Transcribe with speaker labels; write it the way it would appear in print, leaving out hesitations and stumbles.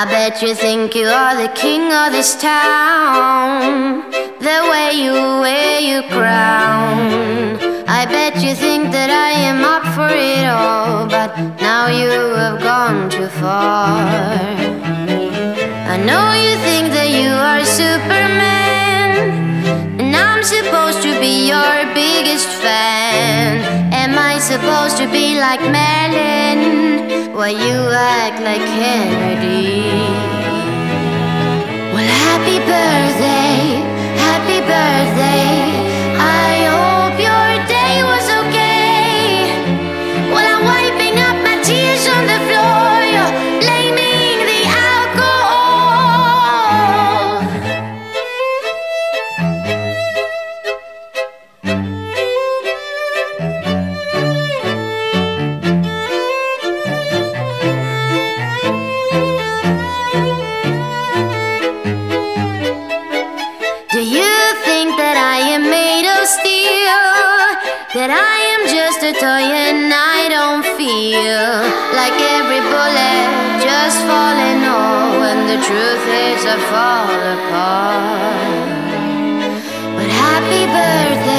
Speaker 1: I bet you think you are the king of this town, the way you wear your crown. I bet you think that I am up for it all, but now you have gone too far. I know you think that you are Superman, and I'm supposed to be your biggest fan. Am I supposed to be like Marilyn, while you act like Kennedy? Well, happy birthday, happy birthday. I hope your day was okay. While I'm wiping up my tears on the floor, you're blaming the alcohol. Do you think that I am made of steel? That I am just a toy and I don't feel like every bullet just falling off, when the truth is I fall apart. But happy birthday.